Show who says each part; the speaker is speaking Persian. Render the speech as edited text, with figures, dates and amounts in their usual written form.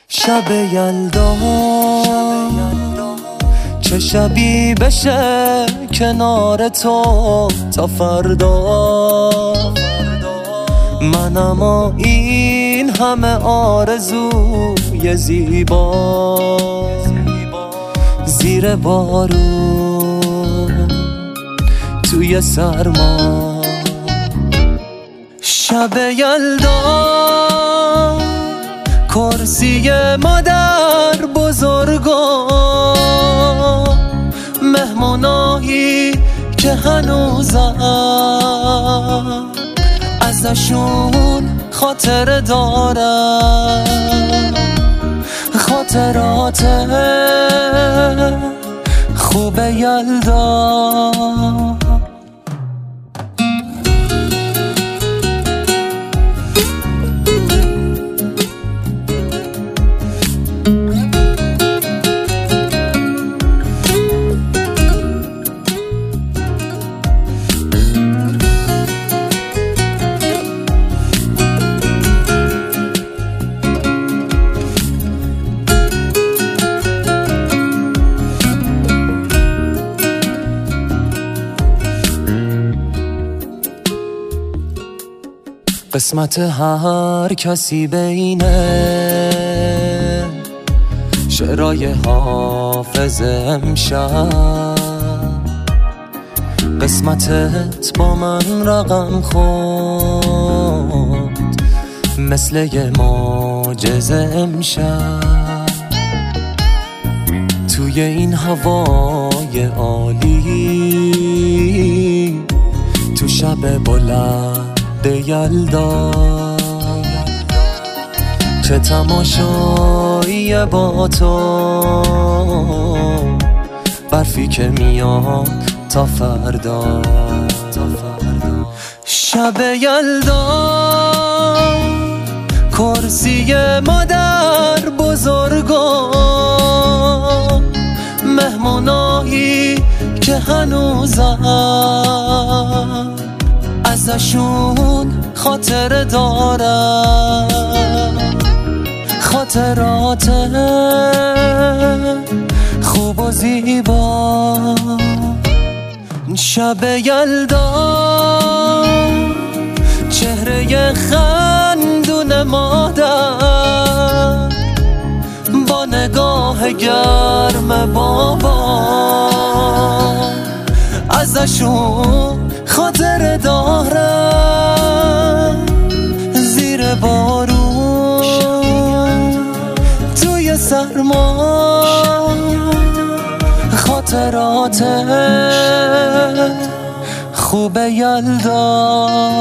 Speaker 1: شب یلدا چه شبی بشه کنار تو تا فردا. من اما این همه آرزوی زیبا زیر بارون توی سرما. شب یلدا کرسی مادر بزرگا مهمونایی که هنوزم ازشون خاطره دارم، خاطرات خوب یلدا. قسمت هر کسی بینه شعرهای حافظ امشب، قسمتت با من رقم خورد مثل یه معجزه امشب. توی این هوای عالی تو شب بلند یلدا چه تماشایی با تو، برفی که میاد تا فردا. شب یلدا کرسی مادر بزرگا مهمونایی که هنوزم ازشون خاطره دارم، خاطرات خوب و زیبا. شب یلدا چهره خندون مادر با نگاه گرم بابا ازشون خاطره دارم زیر بارون توی سرما. خاطرات خوب یلدا.